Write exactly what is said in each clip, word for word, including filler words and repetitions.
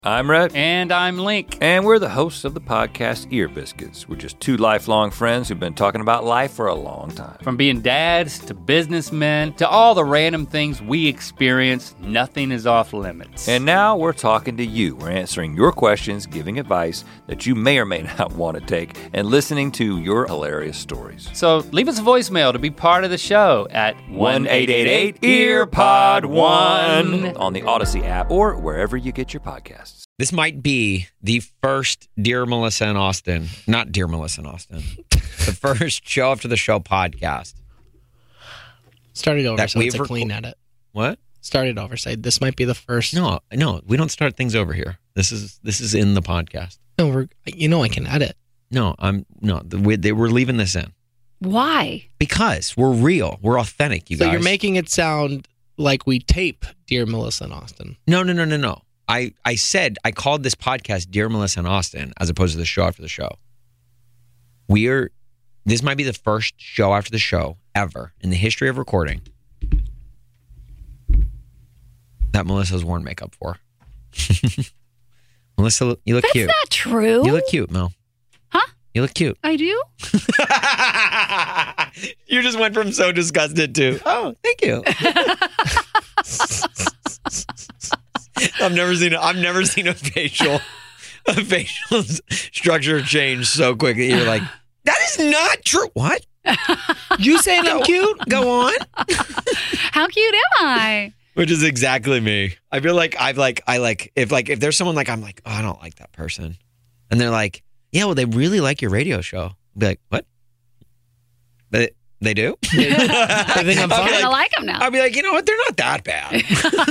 I'm Rhett. And I'm Link. And we're the hosts of the podcast Ear Biscuits. We're just two lifelong friends who've been talking about life for a long time. From being dads to businessmen to all the random things we experience, nothing is off limits. And now we're talking to you. We're answering your questions, giving advice that you may or may not want to take, and listening to your hilarious stories. So leave us a voicemail to be part of the show at one eight eight eight E A R P O D one on the Odyssey app or wherever you get your podcasts. This might be the first Dear Melissa and Austin, not Dear Melissa and Austin, the first Show After the Show podcast. Start it over That so it's a we've clean reco- edit. What? Start it over. Say this might be the first. No, no, we don't start things over here. This is this is in the podcast. No, we're. You know I can edit. No, I'm no. the- We, they, we're leaving this in Why? because we're real. We're authentic. You So guys. you're making it sound like we tape Dear Melissa and Austin. No, no, no, no, no. I, I said, I called this podcast Dear Melissa and Austin as opposed to the Show After the Show. We're, this might be the first Show After the Show ever in the history of recording that Melissa's worn makeup for. Melissa, you look That's cute. not true. You look cute, Mel. Huh? You look cute. I do? You just went from so disgusted to, oh, thank you. I've never seen a, I've never seen a facial a facial structure change so quickly. You're like, that is not true. What? You saying I'm cute? Go on. How cute am I? Which is exactly me. I feel like I've like I like if like if there's someone like I'm like, oh, I don't like that person, and they're like, yeah, well, they really like your radio show. I'll be like, what? They they do? I think I'm I'm fine. gonna like him now. I'll be like, you know what? They're not that bad.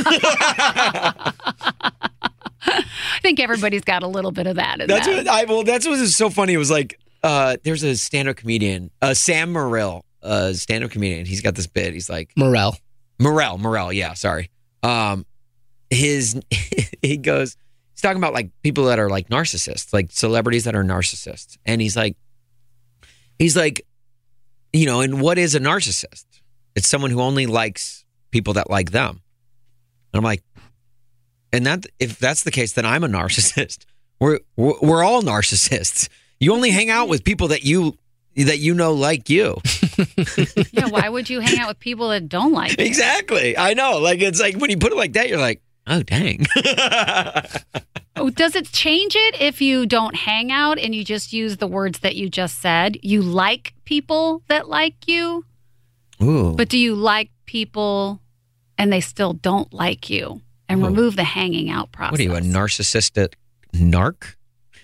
I think everybody's got a little bit of that in That's them. what I well. That's what was so funny. It was like uh, there's a stand-up comedian, uh, Sam Morril, uh, stand-up comedian. He's got this bit. He's like Morel. Morrell, Morrell. Yeah, sorry. Um, his he goes. He's talking about like people that are like narcissists, like celebrities that are narcissists, and he's like, he's like, you know, and what is a narcissist? It's someone who only likes people that like them. And I'm like, and that if that's the case, then I'm a narcissist. We're we're, we're all narcissists. You only hang out with people that you that you know like you. Yeah, why would you hang out with people that don't like you? Exactly. I know. Like it's like when you put it like that, you're like, oh dang. Oh, does it change it if you don't hang out and you just use the words that you just said? You like people that like you, Ooh. but do you like people and they still don't like you? And Ooh. remove the hanging out process. What are you, a narcissistic narc?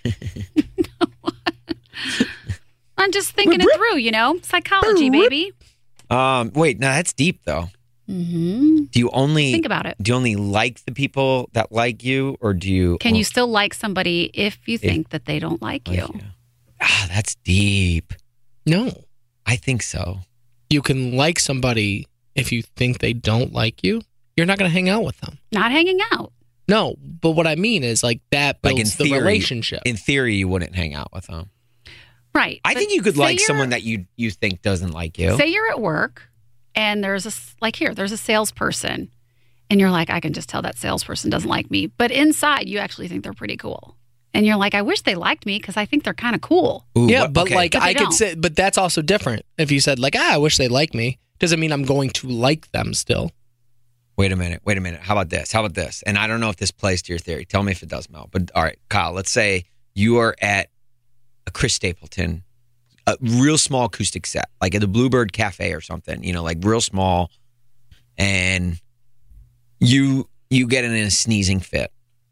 I'm just thinking it through, you know? Psychology, baby. Um, wait, no, that's deep though. Mm-hmm. Do you only Think about it. Do you only like the people that like you, or do you? Can you still like somebody if you think that they don't like, like you? you? Ah, that's deep. No. I think so. You can like somebody if you think they don't like you. You're not going to hang out with them. Not hanging out. No, but what I mean is like that builds Like in the theory, relationship. In theory, you wouldn't hang out with them. Right. I But think you could say like you're- someone that you you think doesn't like you. Say you're at work and there's a, s- like here, there's a salesperson and you're like, I can just tell that salesperson doesn't like me. But inside, you actually think they're pretty cool. And you're like, I wish they liked me because I think they're kind of cool. Ooh, yeah, what- but okay. like But they I could don't. say, but that's also different. If you said like, ah, I wish they liked me, doesn't mean I'm going to like them still. Wait a minute. Wait a minute. How about this? How about this? And I don't know if this plays to your theory. Tell me if it does, Mel. But all right, Kyle, let's say you are at a Chris Stapleton, a real small acoustic set, like at the Bluebird Cafe or something, you know, like real small. And you you get in a sneezing fit.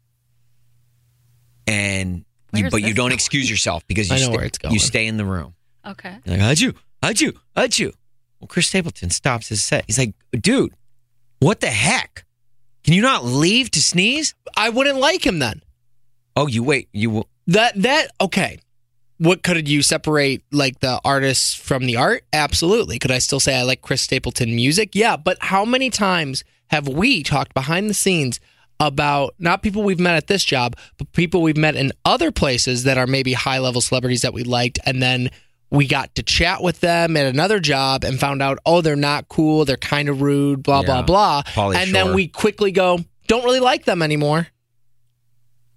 And you, Where's but you this don't going? excuse yourself because you, I know sta- where it's going. you stay in the room. Okay. You're like, achoo, achoo, achoo. Well, Chris Stapleton stops his set. He's like, dude, what the heck? Can you not leave to sneeze? I wouldn't like him then. Oh, you wait. You will. That that okay. What could you separate like the artists from the art? Absolutely. Could I still say I like Chris Stapleton music? Yeah, but how many times have we talked behind the scenes about not people we've met at this job, but people we've met in other places that are maybe high level celebrities that we liked, and then we got to chat with them at another job and found out, oh, they're not cool, they're kind of rude, blah, Yeah. blah, blah. Pauly and Shore. then we quickly go, don't really like them anymore.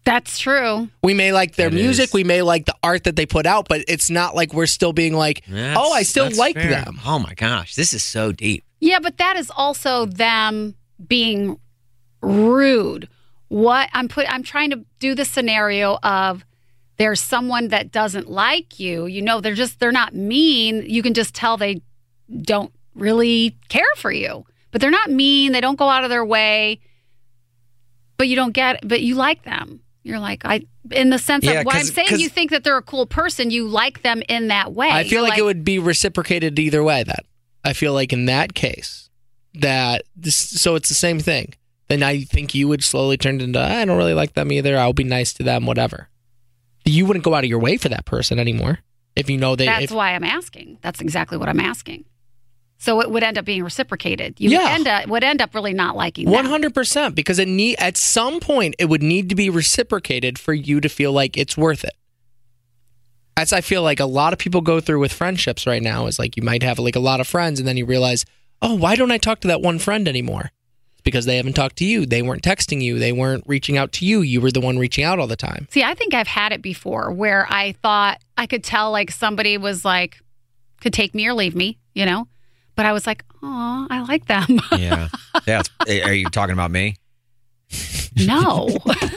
That's true. We may like their It music, is. we may like the art that they put out, but it's not like we're still being like, That's- oh, I still that's like fair. them. Oh my gosh, this is so deep. Yeah, but that is also them being rude. What I'm put I'm trying to do the scenario of there's someone that doesn't like you. You know, they're just they're not mean. You can just tell they don't really care for you. But they're not mean. They don't go out of their way. But you don't get but you like them. You're like, I in the sense Yeah, of what I'm 'cause- saying, 'cause- you think that they're a cool person, you like them in that way. I feel You're like, it would be reciprocated either way then. I feel like in that case, that this, so it's the same thing. Then I think you would slowly turn into, I don't really like them either. I'll be nice to them, whatever. You wouldn't go out of your way for that person anymore if you know they. That's if, why I'm asking. That's exactly what I'm asking. So it would end up being reciprocated. You Yeah. end up, would end up really not liking them. one hundred percent because it need at some point it would need to be reciprocated for you to feel like it's worth it. As I feel like a lot of people go through with friendships right now is like you might have like a lot of friends and then you realize, oh, why don't I talk to that one friend anymore? It's because they haven't talked to you. They weren't texting you. They weren't reaching out to you. You were the one reaching out all the time. See, I think I've had it before where I thought I could tell like somebody was like, could take me or leave me, you know? But I was like, oh, I like them. Yeah. Yeah. Are you talking about me? No.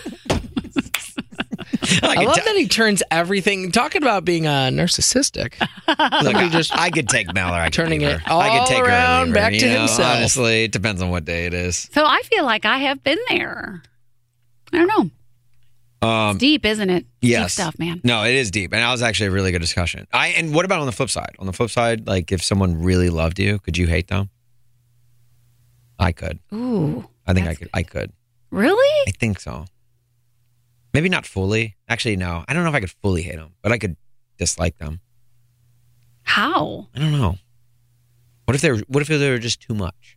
I love that he turns everything, talking about being uh, narcissistic. Look, Somebody I, just I could take Mel or I could turning leave it her. I all could take her or around leave her, back you to know? himself. Honestly, it depends on what day it is. So I feel like I have been there. I don't know. Um, It's deep, isn't it? yes. Deep stuff, man. No, it is deep, and that was actually a really good discussion. I and what about on the flip side? On the flip side, like if someone really loved you, could you hate them? I could. Ooh. I think I That's could. I could. Really? I think so. Maybe not fully. Actually, no. I don't know if I could fully hate them, but I could dislike them. How? I don't know. What if they're What if they were just too much?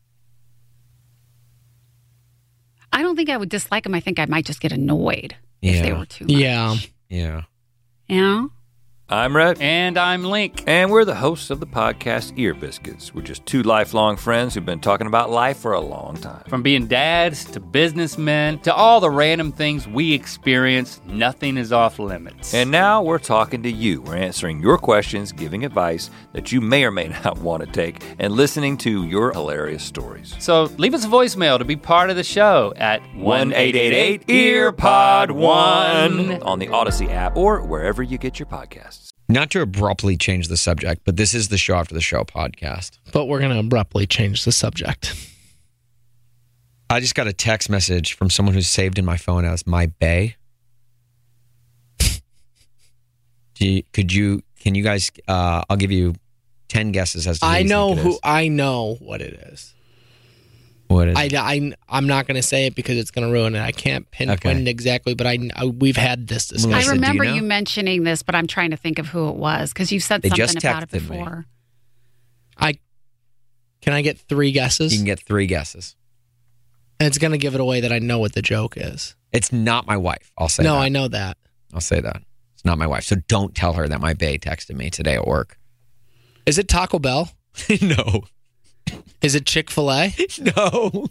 I don't think I would dislike them. I think I might just get annoyed if they Yeah. were too much. Yeah. Yeah. You know? I'm Rhett. And I'm Link. And we're the hosts of the podcast Ear Biscuits. We're just two lifelong friends who've been talking about life for a long time. From being dads to businessmen to all the random things we experience, nothing is off limits. And now we're talking to you. We're answering your questions, giving advice that you may or may not want to take, and listening to your hilarious stories. so leave us a voicemail to be part of the show at one eight eight eight ear pod one on the Odyssey app or wherever you get your podcasts. Not to abruptly change the subject, but this is the Show After the Show podcast. But we're going to abruptly change the subject. I just got a text message from someone who's saved in my phone as my bae. Do you, could you, can you guys, uh, I'll give you ten guesses as to who I you know think it who, is. I know what it is. What is I, it? I, I'm not going to say it because it's going to ruin it. I can't pinpoint Okay. it exactly, but I, I we've had this discussion. Melissa, I do you remember know? you, mentioning this, but I'm trying to think of who it was because you said They something just about it texted me. before. I Can I get three guesses? You can get three guesses. And it's going to give it away that I know what the joke is. It's not my wife. I'll say No, that. I know that. I'll say that. It's not my wife. So don't tell her that my bae texted me today at work. Is it Taco Bell? No. Is it Chick-fil-A? No.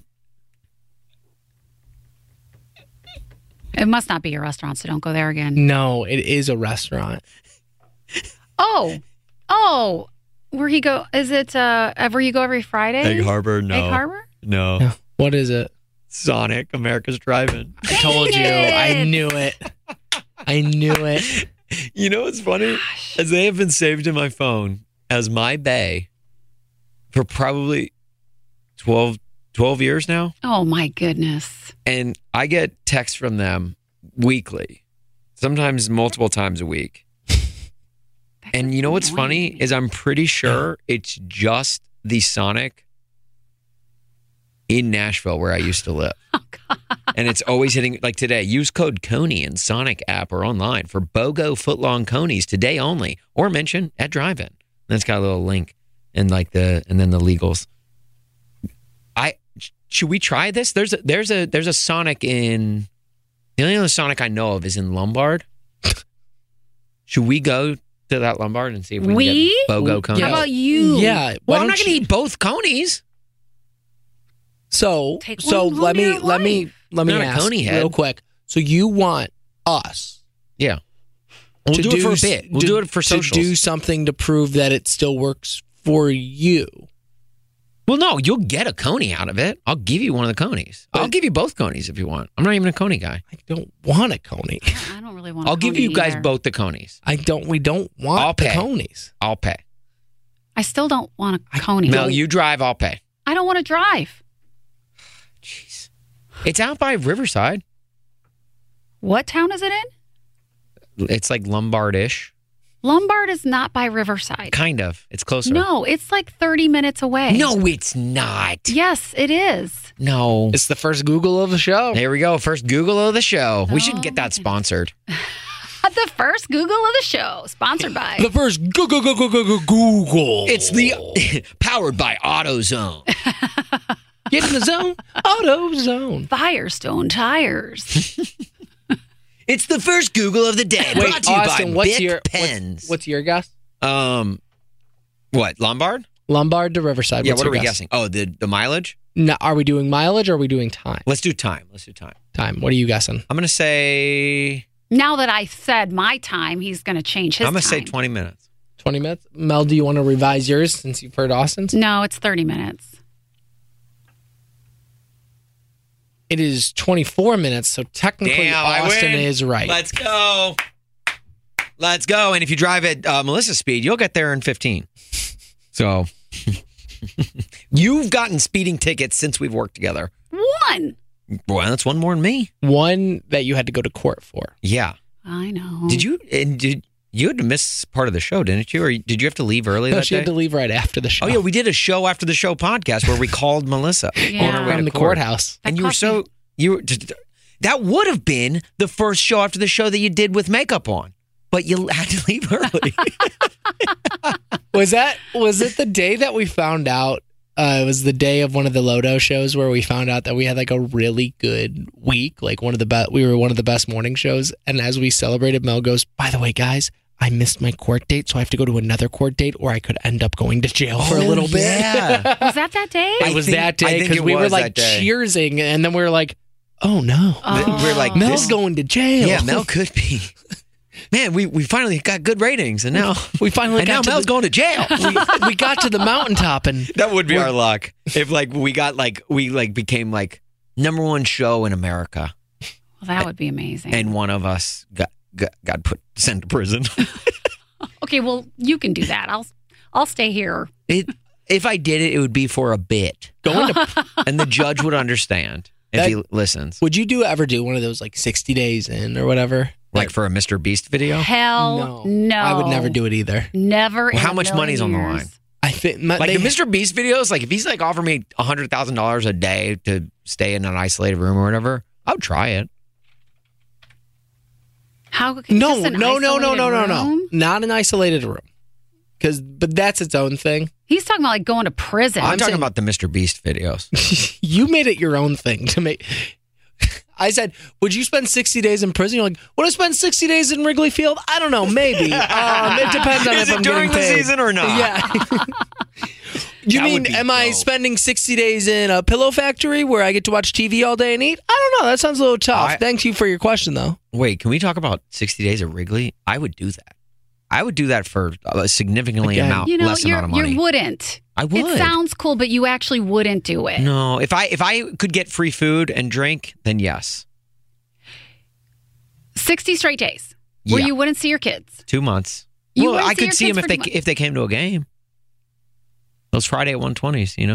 It must not be your restaurant, so don't go there again. No, it is a restaurant. Oh, oh, where he go? Is it uh, where you go every Friday? Egg Harbor? No. Egg Harbor? No. No. What is it? Sonic, America's Drive-In. I told you. it. I knew it. I knew it. You know what's funny? As they have been saved in my phone as my bae for probably twelve, twelve years now. Oh my goodness! And I get texts from them weekly, sometimes multiple times a week. And you know what's funny is I'm pretty sure it's just the Sonic in Nashville where I used to live. Oh God! And it's always hitting, like today, use code Coney in Sonic app or online for BOGO footlong Conies today only, or mention at drive-in. And it's got a little link and like the, and then the legals. I, should we try this? There's a, there's a, there's a Sonic in, the only other Sonic I know of is in Lombard. Should we go to that Lombard and see if we, We? can get BOGO Conies? How about you? Yeah. Well, why I'm don't not going to you- eat both Conies. So, Take so one home let to me your let me life. let me Not a ask Coney head. real quick. So you want us. Yeah. We'll to do, it for a bit. We'll to, do it for socials. To do something to prove that it still works for you. Well, no, you'll get a Coney out of it. I'll give you one of the Conies. I'll give you both Conies if you want. I'm not even a Coney guy. I don't want a Coney. I don't really want. I'll a give Coney you guys either. both the Conies. I don't. We don't want I'll the pay. Conies. I'll pay. I still don't want a Coney. Mel, you drive. I'll pay. I don't want to drive. Jeez, it's out by Riverside. What town is it in? It's like Lombard-ish, Lombard is not by Riverside. kind of. It's closer. No, it's like thirty minutes away. no, it's not. Yes, it is. No. It's the first Google of the show. There we go. First Google of the show. We should get Oh, that sponsored. The first Google of the show, sponsored by. The first Google, Google, Google, Google. It's the powered by AutoZone. Get in the zone. Auto zone. Firestone Tires. It's the first Google of the day. Wait, brought to you Austin, by what's Bic your pens. What's, what's your guess? um, what Lombard? Lombard to Riverside. Yeah. What's What are your we guess? guessing? Oh, the the mileage. No, are we doing mileage or are we doing time? Let's do time. Let's do time. Time. What are you guessing? I'm gonna say. Now that I said my time, he's going to change his I'm gonna time. say twenty minutes. twenty minutes. Mel, do you want to revise yours since you've heard Austin's? No, it's thirty minutes. It is twenty-four minutes, so technically Damn, I Austin win. is right. Let's go. Let's go. And if you drive at uh, Melissa's speed, you'll get there in fifteen. So you've gotten speeding tickets since we've worked together. One. Well, that's one more than me. One that you had to go to court for. Yeah. I know. Did you? And did you had to miss part of the show, didn't you? Or did you have to leave early No, that she day? had to leave right after the show. Oh yeah, we did a show after the show podcast where we called Melissa Yeah. on our way from to the court. courthouse. That And you were cost so me- you were. That would have been the first show after the show that you did with makeup on, but you had to leave early. Was that was it the day that we found out? Uh, it was the day of one of the Lodo shows where we found out that we had like a really good week, like one of the best. We were one of the best morning shows, and as we celebrated, Mel goes, "By the way, guys, I missed my court date, so I have to go to another court date, or I could end up going to jail for a little bit." Yeah. Was that that day? I It was think- that I day think because it we were was like that day. cheersing, and then we were like, "Oh no, Oh. We're like, Mel's this- going to jail." Yeah, Mel could be. Man, we, we finally got good ratings, and now we finally and got now to Mel's the, going to jail. we, we got to the mountaintop, and That would be our luck if like we got like we like became like number one show in America, Well, that would be amazing. and one of us got got, got put sent to prison. okay, well, you can do that. I'll I'll stay here. It if I did it, it would be for a bit, going to. and the judge would understand if That- he listens. Would you do ever do one of those like sixty days in or whatever? Like for a Mister Beast video. Hell no. I would never do it either. Never. in Well, how a much million money's on the years. line? I think my, Like they, the Mister Beast videos, like if he's like offering me a hundred thousand dollars a day to stay in an isolated room or whatever, I would try it. How? no, just no, an no, no, no, isolated no, no, room? not an isolated room. Because, but that's its own thing. He's talking about like going to prison. I'm, I'm talking saying- about the Mister Beast videos. You made it your own thing to make. I said, would you spend sixty days in prison? You're like, would I spend sixty days in Wrigley Field? I don't know, maybe. Um, it depends on Is if it I'm during getting the paid. season or not? Yeah. You That mean, would be am I dope. spending sixty days in a pillow factory where I get to watch T V all day and eat? I don't know. That sounds a little tough. I- Thank you for your question, though. Wait, can we talk about sixty days at Wrigley? I would do that. I would do that for a significantly Again. amount you know, less you're, amount of money. you wouldn't. I would. It sounds cool, but you actually wouldn't do it. No, if I if I could get free food and drink, then yes. sixty straight days where Yeah. you wouldn't see your kids. Two months. You well, wouldn't I see your could see them kids if for they two months. if they came to a game. Those Friday at one twenties, you know.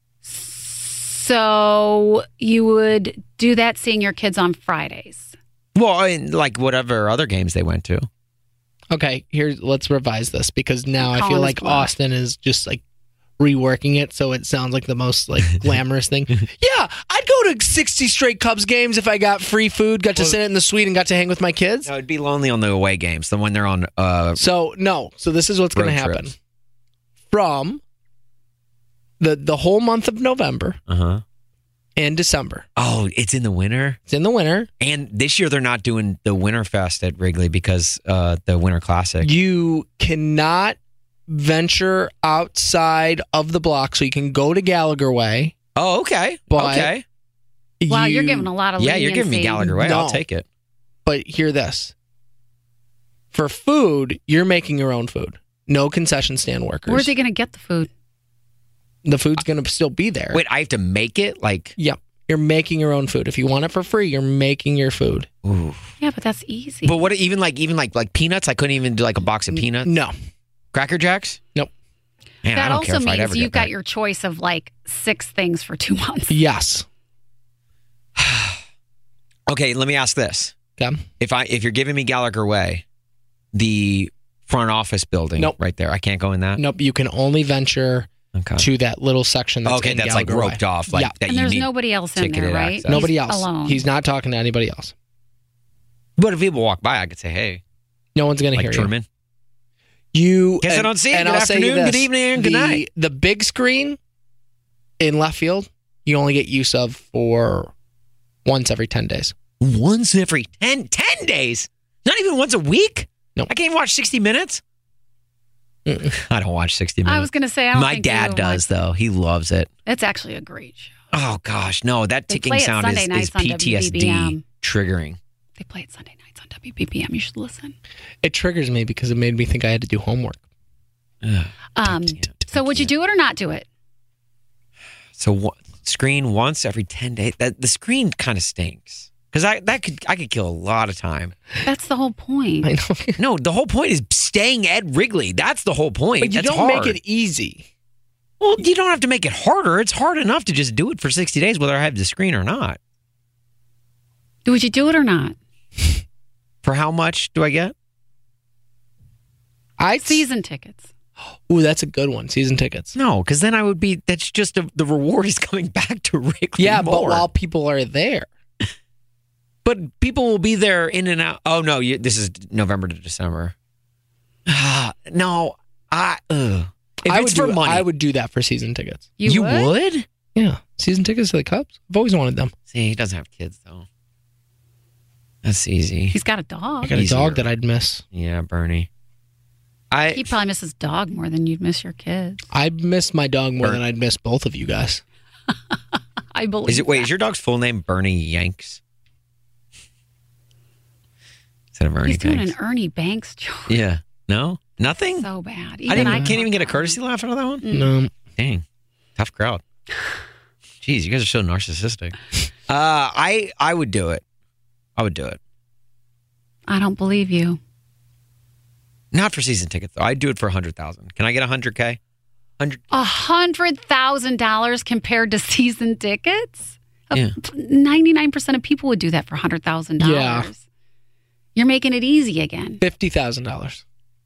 So you would do that seeing your kids on Fridays. Well, I mean, like whatever other games they went to. Okay, here, let's revise this because now I Calling feel his like bluff. Austin is just like reworking it so it sounds like the most like glamorous thing. Yeah, I'd go to sixty straight Cubs games if I got free food, got to sit in the suite, and got to hang with my kids. No, it'd be lonely on the away games. The when they're on. Uh, So no, so this is what's going to Road happen trips. from the the whole month of November uh huh. and December. Oh, it's in the winter. It's in the winter. And this year they're not doing the Winterfest at Wrigley because uh, the Winter Classic. You cannot venture outside of the block, so you can go to Gallagher Way. Oh, okay. But- okay. Wow, You- you're giving a lot of Yeah, you're giving me leniency. Gallagher Way. I'll No. take it. but hear this. For food, you're making your own food. No concession stand workers. Where's he going to get the food? The food's going to still be there. Wait, I have to make it? Like, Yep. You're making your own food. If you want it for free, you're making your food. ooh. Yeah, but that's easy. But what, even like, even like, like peanuts? I couldn't even do like a box of peanuts? No. Cracker Jacks? Nope. Man, that I don't also care if I'd means ever you've get got that. your choice of like six things for two months. Yes. Okay, let me ask this. Okay. If I if you're giving me Gallagher Way, the front office building Nope. right there, I can't go in that? Nope. You can only venture Okay. to that little section that's okay, in that's like Gallagher Way. roped off. Like Yeah. that And you there's need. nobody else in ticketed there, right? access. Nobody He's else. alone. He's not talking to anybody else. But if people walk by, I could say, hey, No one's going to like hear Truman. you. You Guess I and- don't see it. and Good I'll say you afternoon, good this. evening, and good the, night. The big screen in left field, you only get use of for once every ten days. Once every ten, ten days. Not even once a week? No. I can't even watch sixty minutes? Mm-mm. I don't watch sixty minutes. I was going to say, I don't My think dad you does, like- though. He loves it. It's actually a great show. Oh, gosh. No, that They ticking play it sound Sunday is, is nights on P T S D W B B M. triggering. They play it Sunday nights on W B B M. You should listen. It triggers me because it made me think I had to do homework. Ugh. Um, can't. so would you do it or not do it? So what, screen once every ten days? That, the screen kind of stinks. Because I that could I could kill a lot of time. That's the whole point. I know. No, the whole point is staying at Wrigley. That's the whole point. But you That's don't hard. make it easy. Well, you don't have to make it harder. It's hard enough to just do it for sixty days, whether I have the screen or not. Would you do it or not? For how much do I get? I Season tickets. Ooh, that's a good one. Season tickets. No, because then I would be. That's just a, the reward is coming back to Wrigley. Yeah, but more. while people are there, But people will be there in and out. Oh no, you, this is November to December. Ah, no, I. Ugh. If I it's would for do, money, I would do that for season tickets. You, would? would? Yeah, season tickets to the Cubs. I've always wanted them. See, he doesn't have kids though. That's easy. He's got a dog. I got a Easier. dog that I'd miss. Yeah, Bernie. I. He probably misses dog more than you'd miss your kids. I'd miss my dog more Bert. than I'd miss both of you guys. I believe. Is it? Wait, that. is your dog's full name Bernie Yanks? Instead of Ernie He's doing Banks. an Ernie Banks joke. Yeah. No. Nothing. So bad. I didn't. Even can't even get a caught courtesy that. laugh out of that one. Mm. No, Dang, tough crowd. Jeez, you guys are so narcissistic. Uh, I I would do it. I would do it. I don't believe you. Not for season tickets though. I'd do it for a hundred thousand. Can I get a hundred k? Hundred. A hundred thousand dollars compared to season tickets? Yeah. Ninety-nine percent of people would do that for a hundred thousand Yeah. dollars. You're making it easy again. fifty thousand dollars.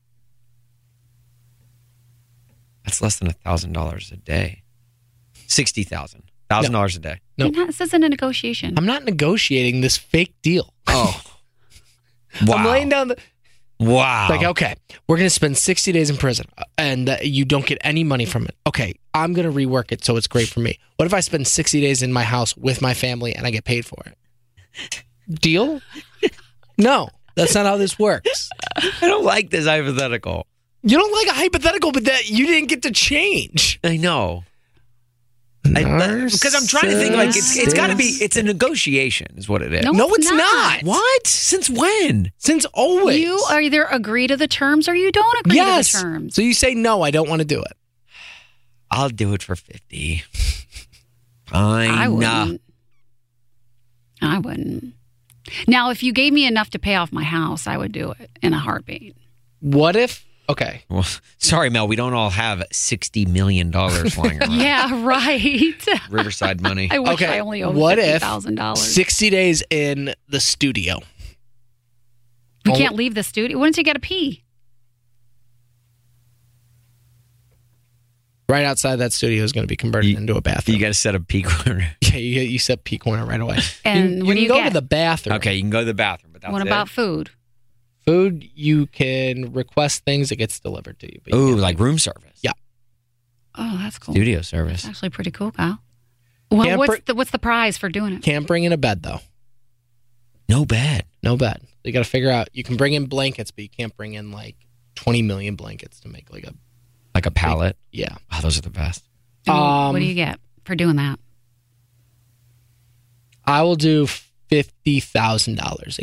That's less than a thousand dollars a day. Sixty thousand. Thousand dollars a day. Nope. This isn't a negotiation. I'm not negotiating this fake deal. Oh. Wow. I'm laying down the Wow. like, okay, we're gonna spend sixty days in prison, and uh, you don't get any money from it. Okay, I'm gonna rework it so it's great for me. What if I spend sixty days in my house with my family and I get paid for it? Deal? No, that's not how this works. I don't like this hypothetical. You don't like a hypothetical, but that you didn't get to change. I know. I, because I'm trying to think like it's it's got to be it's a negotiation is what it is. No, No, it's it's not. not. What? Since when? Since always. You either agree to the terms or you don't agree yes. to the terms. So you say no, I don't want to do it. I'll do it for fifty. Fine. I wouldn't. I wouldn't. Now, if you gave me enough to pay off my house, I would do it in a heartbeat. What if? Okay. Well, sorry, Mel. We don't all have sixty million dollars lying around. Yeah, right. Riverside money. I wish Okay, I only owed what fifty if thousand dollars. sixty days in the studio. We only- can't leave the studio. Wouldn't you get a pee? Right outside that studio is going to be converted You- into a You bathroom. got to set a peak corner. yeah, you, you set P corner right away. And you, what you do can you go get? to the bathroom. Okay, you can go to the bathroom, but that's What it. about food? Food, you can request things, it gets delivered to you. but you Ooh, can't like leave. room service. Yeah. Oh, that's cool. Studio That's service. actually pretty cool, Kyle. Well, Can't what's br- the what's the prize for doing it? Can't bring in a bed, though. No bad. No bed. You got to figure out. You can bring in blankets, but you can't bring in like twenty million blankets to make like a. Like a pallet. Yeah. Oh, those are the best. And Um, what do you get for doing that? I will do fifty thousand dollars again.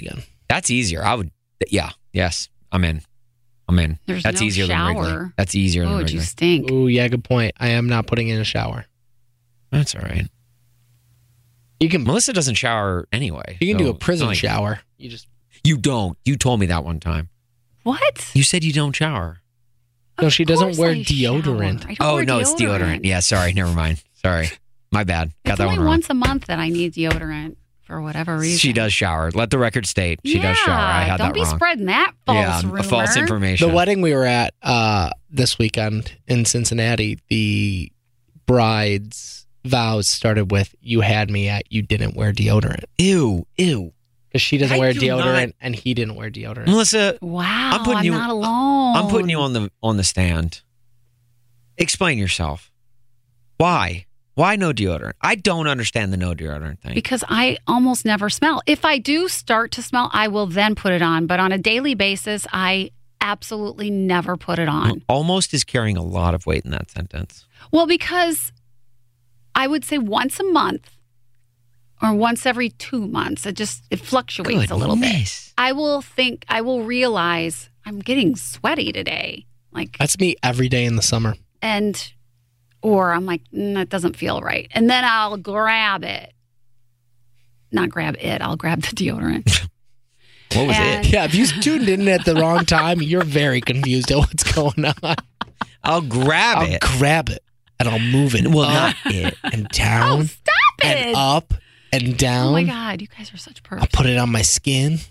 That's easier. I would, yeah, yes, I'm in. I'm in. There's That's no easier shower. than regular. That's easier than Oh, regular. you stink. Ooh, yeah, good point. I am not putting in a shower. That's all right. You can Melissa doesn't shower anyway. you can so do a it's prison not like- shower. You just You don't. You told me that one time. What? You said you don't shower. No, Of she doesn't course wear I deodorant. shower. I don't Oh wear no, it's deodorant. Yeah, sorry. Never mind. Sorry, my bad. Got It's that only one wrong. once a month that I need deodorant for whatever reason. She does shower. Let the record state she yeah, does shower. I had don't that be wrong. spreading that false yeah, rumor. false information. The wedding we were at uh, this weekend in Cincinnati, the bride's vows started with "You had me at you didn't wear deodorant," Ew, ew. because she doesn't I wear do deodorant not- and he didn't wear deodorant. Melissa, Wow, I'm putting you- not alone. I'm putting you on the on the stand. Explain yourself. Why? Why no deodorant? I don't understand the no deodorant thing. Because I almost never smell. If I do start to smell, I will then put it on. But on a daily basis, I absolutely never put it on. Almost is carrying a lot of weight in that sentence. Well, because I would say once a month or once every two months. It just it fluctuates a little bit. Goodness. I will think I will realize I'm getting sweaty today. Like That's me every day in the summer. and or I'm like, mm, that doesn't feel right. And then I'll grab it. Not grab it, I'll grab the deodorant. What was And- it? Yeah, if you tuned in at the wrong time, you're very confused at what's going on. I'll grab I'll it. grab it and I'll move it Well, up not it. and Oh, down stop and it. up and down. Oh my God, you guys are such I'll perps. put it on my skin.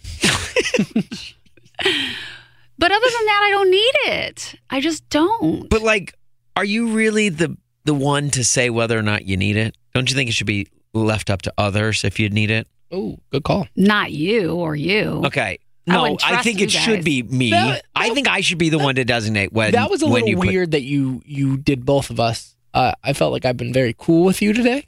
But other than that, I don't need it. I just don't. But like, are you really the the one to say whether or not you need it? Don't you think it should be left up to others if you need it? Oh, good call. Not you or you. Okay. I No, wouldn't I, trust think you it should guys. be me. That- I think I should be the one to designate when. That was a when little you put- weird that you you did both of us. Uh, I felt like I've been very cool with you today.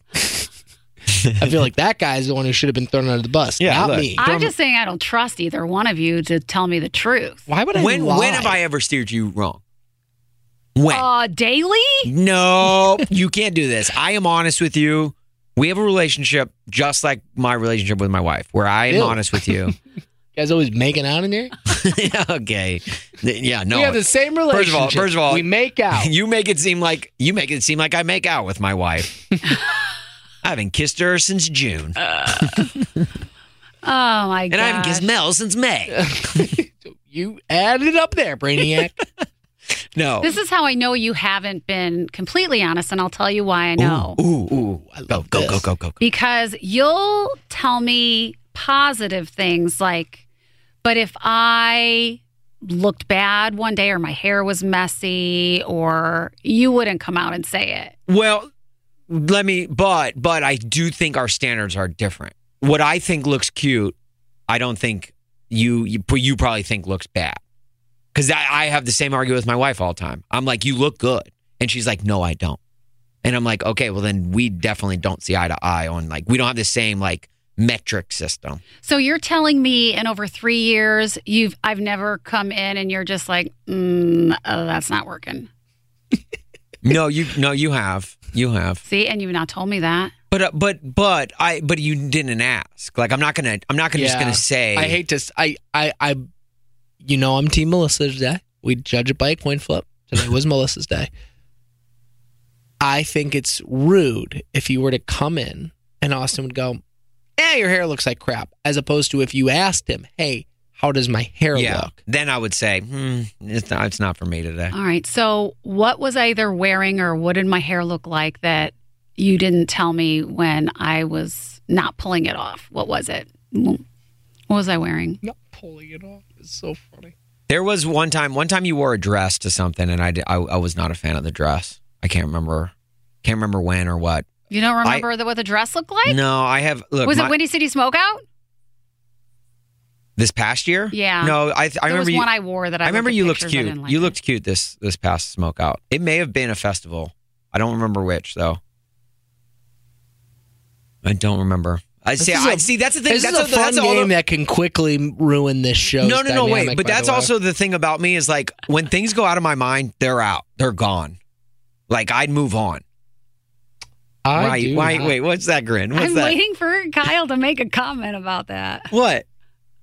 I feel like that guy's the one who should have been thrown under the bus, Yeah, not look. me. I'm just saying I don't trust either one of you to tell me the truth. Why would I when lie? when have I ever steered you wrong? When? Uh, daily? No, you can't do this. I am honest with you. We have a relationship just like my relationship with my wife, where I am Ew. honest with you. You guys always making out in there? Okay. Yeah, no. We have the same relationship. First of all, first of all, we make out. You make it seem like you make it seem like I make out with my wife. I haven't kissed her since June, Oh my God. and I haven't kissed Mel since May. You added up there, Brainiac. No. This is how I know you haven't been completely honest, and I'll tell you why I know. Ooh, ooh, ooh. I Go, love go, this. go, go, go. Because you'll tell me positive things like, but if I looked bad one day or my hair was messy, or you wouldn't come out and say it. Well, let me, but, but I do think our standards are different. What I think looks cute, I don't think you, you, you probably think looks bad. Because I, I have the same argument with my wife all the time. I'm like, you look good. And she's like, no, I don't. And I'm like, okay, well, then we definitely don't see eye to eye on, like, we don't have the same, like, metric system. So you're telling me in over three years, you've I've never come in and you're just like, mm, oh, that's not working. No, you, no, you have, you have. See, and you've not told me that. But, uh, but, but I, but you didn't ask. Like, I'm not gonna, I'm not gonna just Yeah. gonna say. I hate to. s- I, I, I, you know, I'm Team Melissa today. We judge it by a coin flip. Today was Melissa's day. I think it's rude if you were to come in and Austin would go, "Yeah, your hair looks like crap," as opposed to if you asked him, "Hey, how does my hair Yeah. look?" Then I would say, hmm, it's not, it's not for me today. All right. So what was I either wearing or what did my hair look like that you didn't tell me when I was not pulling it off? What was it? What was I wearing? Not pulling it off. It's so funny. There was one time, one time you wore a dress to something, and I, did, I, I was not a fan of the dress. I can't remember, can't remember when or what. You don't remember the, what the dress looked like? No, I have. Look, was my- it Windy City Smokeout? this past year? Yeah. No, I, I There remember was you. one I wore that I, I remember looked at you looked pictures, I cute. didn't like you it. looked cute this this past smokeout. It may have been a festival. I don't remember which though. I don't remember. I see. is I a- see. That's the thing. This That's is a the- that's fun all game the- that can quickly ruin this show. No, no, no. Wait, but that's also the thing about me is like when things go out of my mind, they're out. They're gone. Like I'd move on. I why? do Why? not. Wait. What's that grin? What's I'm that? waiting for Kyle to make a comment about that. What?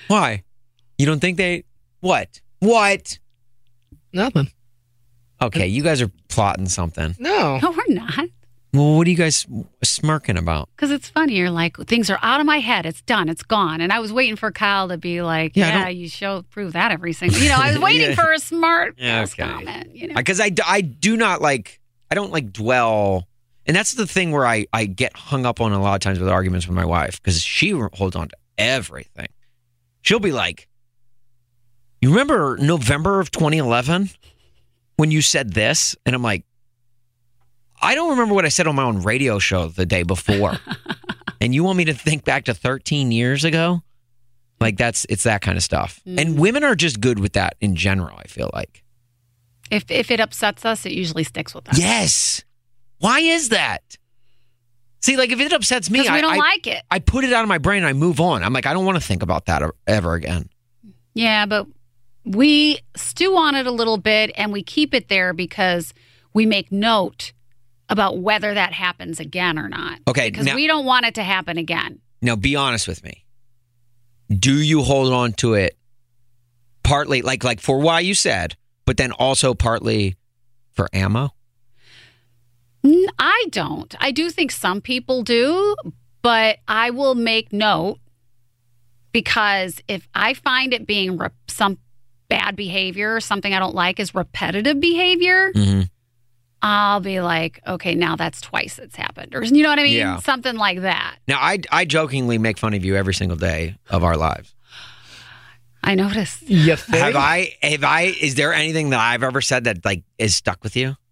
Why? You don't think they... What? What? Nothing. Okay, you guys are plotting something. No. No, we're not. Well, what are you guys smirking about? Because it's funny. You're like, things are out of my head. It's done. It's gone. And I was waiting for Kyle to be like, Yeah, I yeah, don't- you show prove that every single. You know, I was waiting Yeah. for a smart Yeah, ass okay. comment. You know, Because I, I do not like... I don't like dwell... And that's the thing where I, I get hung up on a lot of times with arguments with my wife. Because she holds on to everything. She'll be like, you remember November of twenty eleven when you said this? And I'm like, I don't remember what I said on my own radio show the day before. And you want me to think back to thirteen years ago? Like that's, it's that kind of stuff. Mm. And women are just good with that in general, I feel like. if if it upsets us, it usually sticks with us. Yes. Why is that? See, like if it upsets me, Because we I, don't I, like it. I put it out of my brain and I move on. I'm like, I don't want to think about that ever again. Yeah, but we stew on it a little bit and we keep it there because we make note about whether that happens again or not. Okay, Because now- we don't want it to happen again. Now, be honest with me. Do you hold on to it partly, like like for why you said, but then also partly for ammo? N- I don't. I do think some people do, but I will make note because if I find it being re- some bad behavior, something I don't like is repetitive behavior, Mm-hmm. I'll be like, okay, now that's twice it's happened. Or, you know what I mean? Yeah. Something like that. Now, I, I jokingly make fun of you every single day of our lives. I noticed. You think? Have I, have I, is there anything that I've ever said that like is stuck with you?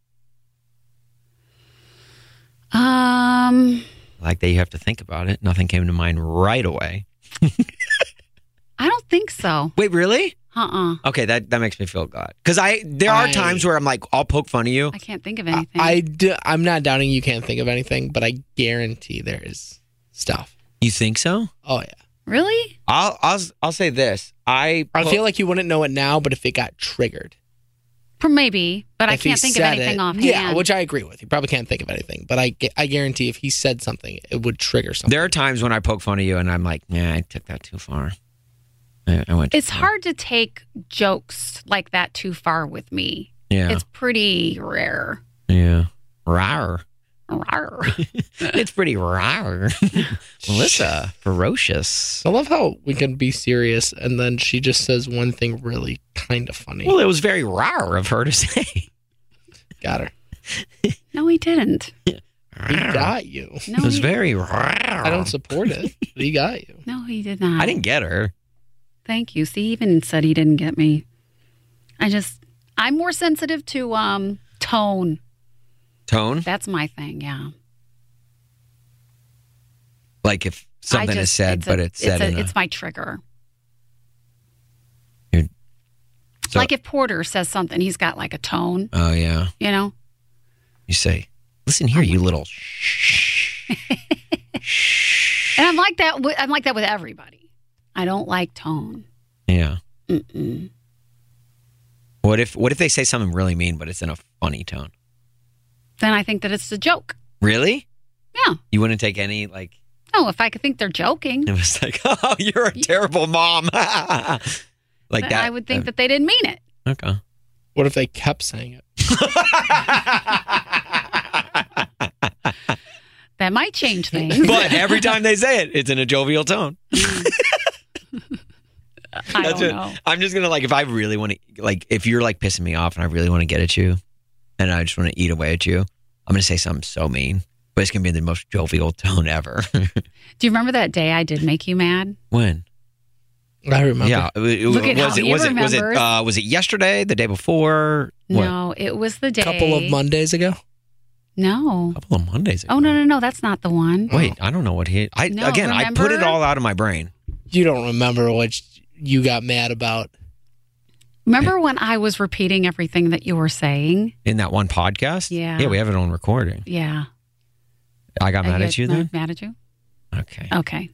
Um, Like that you have to think about it. Nothing came to mind right away. I don't think so. Wait, really? Uh-uh. Okay, that, that makes me feel glad. Because I there are I- times where I'm like, I'll poke fun of you. I can't think of anything. I do, I'm not doubting you can't think of anything, but I guarantee there is stuff. You think so? Oh, yeah. Really? I'll I'll I'll say this. I I po- feel like you wouldn't know it now, but if it got triggered. For maybe, but I if he can't think of said anything it- offhand. Yeah, which I agree with. You probably can't think of anything, but I, gu- I guarantee if he said something, it would trigger something. there are times when I poke fun of you and I'm like, yeah, I took that too far. I, I went. Too It's far. hard to take jokes like that too far with me. Yeah. It's pretty rare. yeah. Rawr. Rawr. It's pretty rawr. Melissa, ferocious. I love how we can be serious and then she just says one thing really kind of funny. Well, it was very rawr of her to say. Got her. No, he didn't. He got you. No, It was he, very rawr. I don't support it. But he got you. no, he did not. I didn't get her. Thank you. See, he even said he didn't get me. I just, I'm more sensitive to um tone. Tone? That's my thing. Yeah. Like if something I is just- said, it's but a, it's said it's, in a, a... it's my trigger. So- Like if Porter says something, he's got like a tone, Oh, yeah. you know? You say, listen here, you little shh. And I'm like that. With, I'm like that with everybody. I don't like tone. Yeah. Mm-mm. What if what if they say something really mean, but it's in a funny tone? Then I think that it's a joke. Really? Yeah. You wouldn't take any, like, No, if I could think they're joking, it was like, oh, you're a terrible mom. Like then that. I would think that they didn't mean it. Okay. What if they kept saying it? That might change things. But every time they say it, it's in a jovial tone. I That's don't it. know. I'm just gonna like if I really want to like if you're like pissing me off and I really want to get at you, and I just want to eat away at you, I'm gonna say something so mean, but it's gonna be in the most jovial tone ever. Do you remember that day I did make you mad? When? I remember. Yeah. It, it- Look at was how it he was it was it remembers. uh, was it yesterday? The day before? What? No, it was the day. A couple of Mondays ago. No. A couple of Mondays ago. Oh no no no, that's not the one. Wait, I don't know what he. I No, again, I put it remember? all out of my brain. You don't remember what you got mad about. Remember when I was repeating everything that you were saying? In that one podcast? Yeah. Yeah, we have it on recording. Yeah. I got I mad get at you then? Mad at you? Okay. Okay.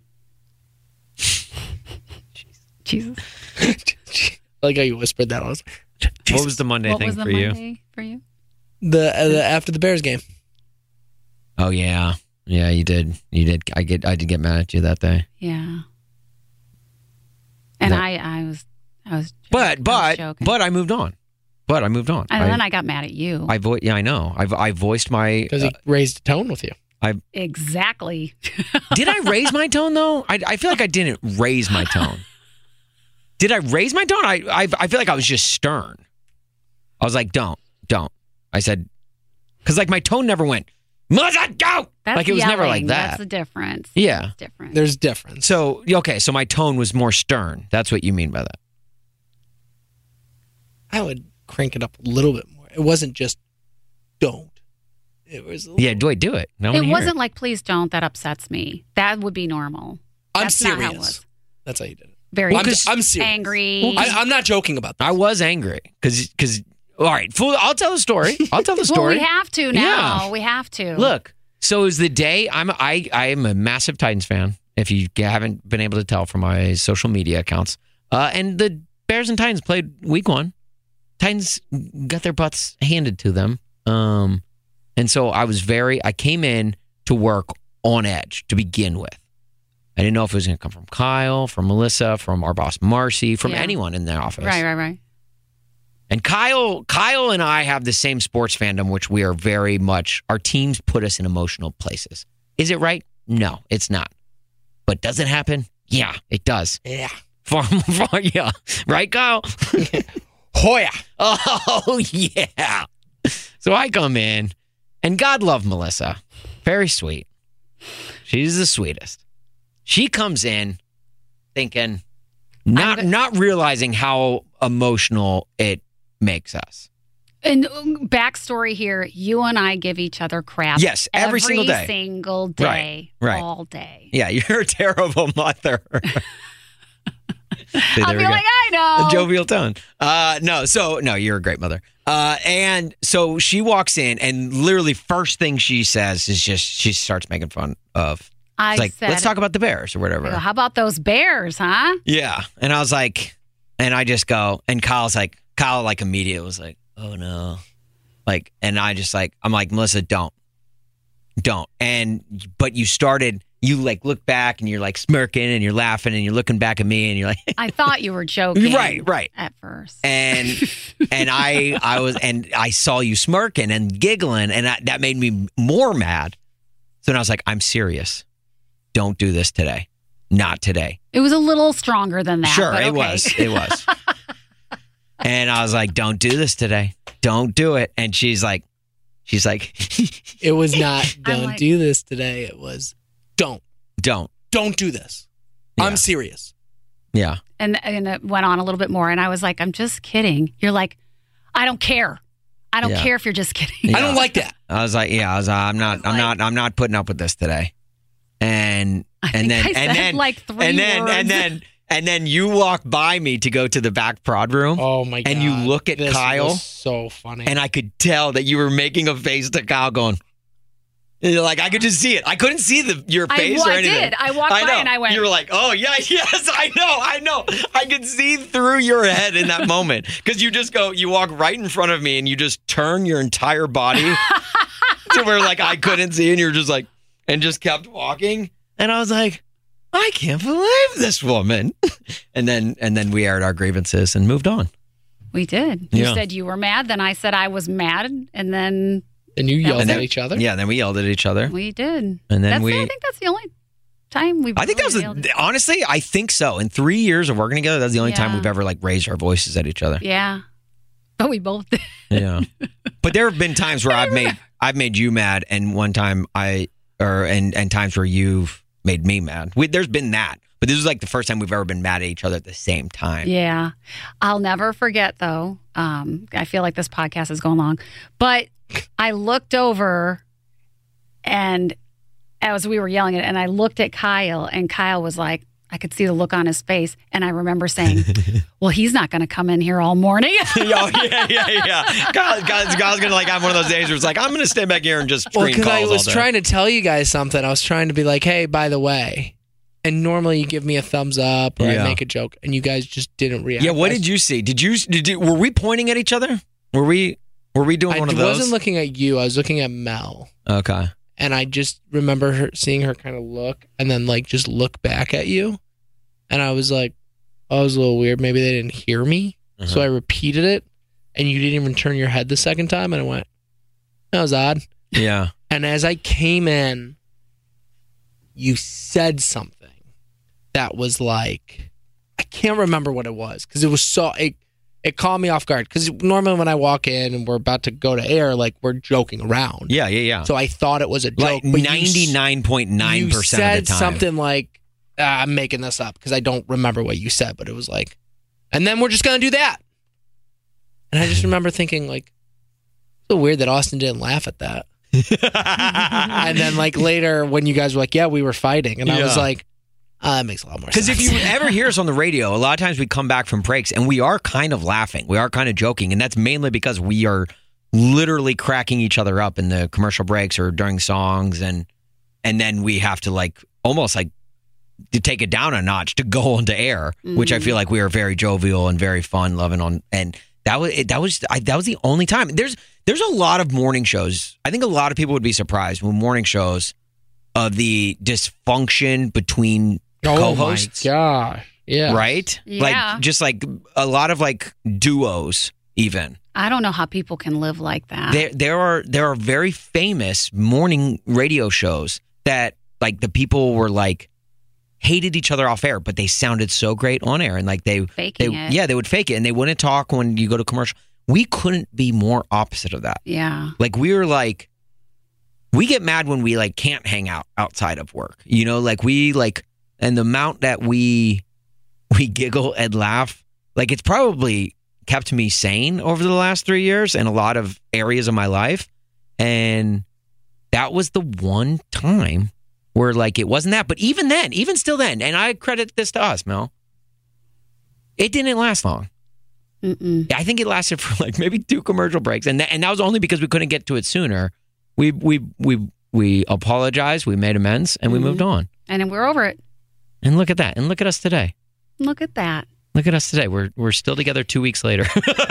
Jesus. Like how you whispered that. I was What was the Monday What thing was the for you? Monday for you? the, uh, the after the Bears game. Oh yeah. Yeah, you did. You did. I get I did get mad at you that day. Yeah. And That- I, I was, I was, But I was but joking. but I moved on. But I moved on. and I, then I got mad at you. I vo- yeah, I know. I I voiced my. Because uh, he raised a tone with you. exactly. did I raise my tone though? I I feel like I didn't raise my tone. Did I raise my tone? I I I feel like I was just stern. I was like, don't, don't. I said, because like my tone never went, Melissa, go! That's like it was yelling. never like that. That's the difference. Yeah. It's different. There's difference. So, okay, so my tone was more stern. That's what you mean by that. I would crank it up a little bit more. It wasn't just don't. It was a little, Yeah, do I do it? No, it wasn't like, please don't. That upsets me. That would be normal. I'm That's not how it serious. was. That's how you did it. Very I'm, I'm serious. angry. I, I'm not joking about that. I was angry because, because, all right, fool, I'll tell the story. I'll tell the well, story. we have to now. Yeah. We have to. Look, so it was the day I'm I I am a massive Titans fan. If you haven't been able to tell from my social media accounts, uh, and the Bears and Titans played week one. Titans got their butts handed to them, um, and so I was very. I came in to work on edge to begin with. I didn't know if it was going to come from Kyle, from Melissa, from our boss Marcy, from Yeah. anyone in the office. Right, right, right. And Kyle, Kyle and I have the same sports fandom, which we are very much, our teams put us in emotional places. Is it right? No, it's not. But does it happen? Yeah, it does. Yeah. Far, far, yeah. Right, Kyle? Hoya. Oh, yeah. So I come in, and God love Melissa. Very sweet. She's the sweetest. She comes in thinking, not, I'm go- not realizing how emotional it makes us. And um, backstory here, you and I give each other crap. Yes, every single day. single day. Right, right. All day. Yeah, you're a terrible mother. See, I'll there be we go. like, I know. A jovial tone. Uh, no, so no, you're a great mother. Uh, and so she walks in, and literally first thing she says is just she starts making fun of. I It's like, said, let's talk about the Bears or whatever. I go, how about those bears, huh? Yeah, and I was like, and I just go, and Kyle's like, Kyle like immediately was like, oh no, like, and I just like, I'm like, Melissa, don't, don't, and but you started. You like look back and you're like smirking and you're laughing and you're looking back at me and you're like, I thought you were joking. right, right. At first. And and I I was and I saw you smirking and giggling and I, that made me more mad. So then I was like, I'm serious. Don't do this today. Not today. It was a little stronger than that. Sure, but it okay. was. It was. And I was like, don't do this today. Don't do it. And she's like, she's like, It was not I'm don't like- do this today. It was don't. don't. Don't do this. Yeah. I'm serious. Yeah. And, and it went on a little bit more. And I was like, I'm just kidding. You're like, I don't care. I don't Yeah. care if you're just kidding. Yeah. I don't like that. I was like, yeah, I was, I'm not, I'm Like- not, I'm not putting up with this today. And I and think then I and said then like three and then words. and then and then you walk by me to go to the back prod room, Oh my god. And you look at This Kyle, was so funny. and I could tell that you were making a face to Kyle, going, you're like, I could just see it. I couldn't see the your I, face well, or I anything. did. I walked by know. and I went, You were like, oh yeah, yes, I know, I know. I could see through your head in that moment because you just go, you walk right in front of me, and you just turn your entire body to where like I couldn't see, and you're just like, and just kept walking. And I was like, I can't believe this woman. And then and then we aired our grievances and moved on. we did. You Yeah. said you were mad. Then I said I was mad. And then and you yelled And at then- each other. Yeah, then we yelled at each other. we did. And then that's we the, I think that's the only time we've I think that was really nailed a, it. honestly, I think so. In three years of working together, that's the only time Yeah. we've ever like raised our voices at each other. Yeah. But we both did. Yeah. But there have been times where I've made I've made you mad, and one time I or and and times where you've made me mad. We, there's been that, but this is like the first time we've ever been mad at each other at the same time. Yeah. I'll never forget, though. Um, I feel like this podcast is going long, but I looked over and as we were yelling it, and I looked at Kyle, and Kyle was like, I could see the look on his face. And I remember saying, well, he's not going to come in here all morning. oh, yeah, yeah, yeah. God, God's, God's going to like have one of those days where it's like, I'm going to stand back here and just Well, screen because calls I all was day. trying to tell you guys something. I was trying to be like, hey, by the way. And normally you give me a thumbs up or Yeah. I make a joke, and you guys just didn't react. Yeah, what I- did you see? Did you, did you, were we pointing at each other? Were we, were we doing I one of those? wasn't looking at you. I was looking at Mel. Okay. And I just remember her seeing her kind of look and then like just look back at you. And I was like, oh, it was a little weird. Maybe they didn't hear me. Uh-huh. So I repeated it, and you didn't even turn your head the second time. And I went, that was odd. Yeah. And as I came in, you said something that was like, I can't remember what it was because it was so, it, it caught me off guard. Because normally when I walk in and we're about to go to air, like we're joking around. Yeah, yeah, yeah. So I thought it was a joke. Like but ninety-nine point nine percent you of said the time. something like, ah, I'm making this up because I don't remember what you said, but it was like, and then we're just going to do that. And I just remember thinking like, it's so weird that Austin didn't laugh at that. And then like later when you guys were like, yeah, we were fighting. And I was Yeah. like, ah, that makes a lot more sense. Because if you ever hear us on the radio, a lot of times we come back from breaks and we are kind of laughing. We are kind of joking. And that's mainly because we are literally cracking each other up in the commercial breaks or during songs. And and then we have to like almost like to take it down a notch to go onto air, mm-hmm. which I feel like we are very jovial and very fun loving on. And that was that was I, that was the only time. There's there's a lot of morning shows. I think a lot of people would be surprised when morning shows of the dysfunction between oh co-hosts. My gosh. Yeah. Right? Yeah. Like just like a lot of like duos even. I don't know how people can live like that. There there are there are very famous morning radio shows that like the people were like hated each other off air, but they sounded so great on air and like they Faking they it. yeah, they would fake it and they wouldn't talk when you go to commercial. We couldn't be more opposite of that. Yeah. Like we were like we get mad when we like can't hang out outside of work. You know, like we like and the amount that we we giggle and laugh, like it's probably kept me sane over the last three years in a lot of areas of my life. And that was the one time where like it wasn't that. But even then, even still then, and I credit this to us, Mel, it didn't last long. Mm-mm. I think it lasted for like maybe two commercial breaks. And that, and that was only because we couldn't get to it sooner. We we we we apologized, we made amends, and we Mm-hmm. moved on. And then we're over it. And look at that. And look at us today. Look at that. Look at us today. We're we're still together two weeks later.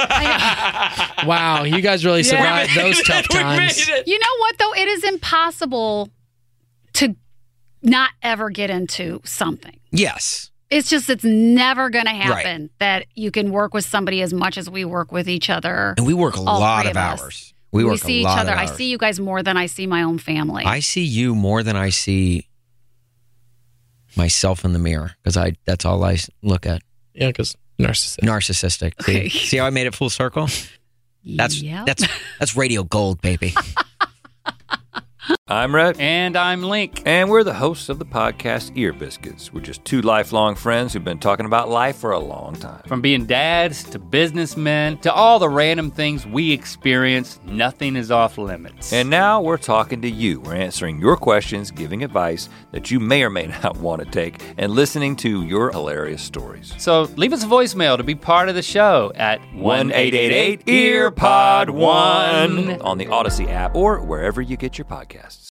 Wow. You guys really survived We made those it. tough We times. made it. You know what, though? It is impossible to not ever get into something. Yes. It's just, it's never going to happen that you can work with somebody as much as we work with each other. And we work a All lot three of of us. hours. We work see a each lot other. of I hours. see you guys more than I see my own family. I see you more than I see myself in the mirror because I that's all I s- look at. Yeah, because narcissist. Narcissistic. See, Okay. see how I made it full circle? That's Yep. that's that's radio gold, baby. I'm Rhett. And I'm Link. And we're the hosts of the podcast Ear Biscuits. We're just two lifelong friends who've been talking about life for a long time. From being dads to businessmen to all the random things we experience, nothing is off limits. And now we're talking to you. We're answering your questions, giving advice that you may or may not want to take, and listening to your hilarious stories. so leave us a voicemail to be part of the show at one eight eight eight ear pod one on the Odyssey app or wherever you get your podcasts.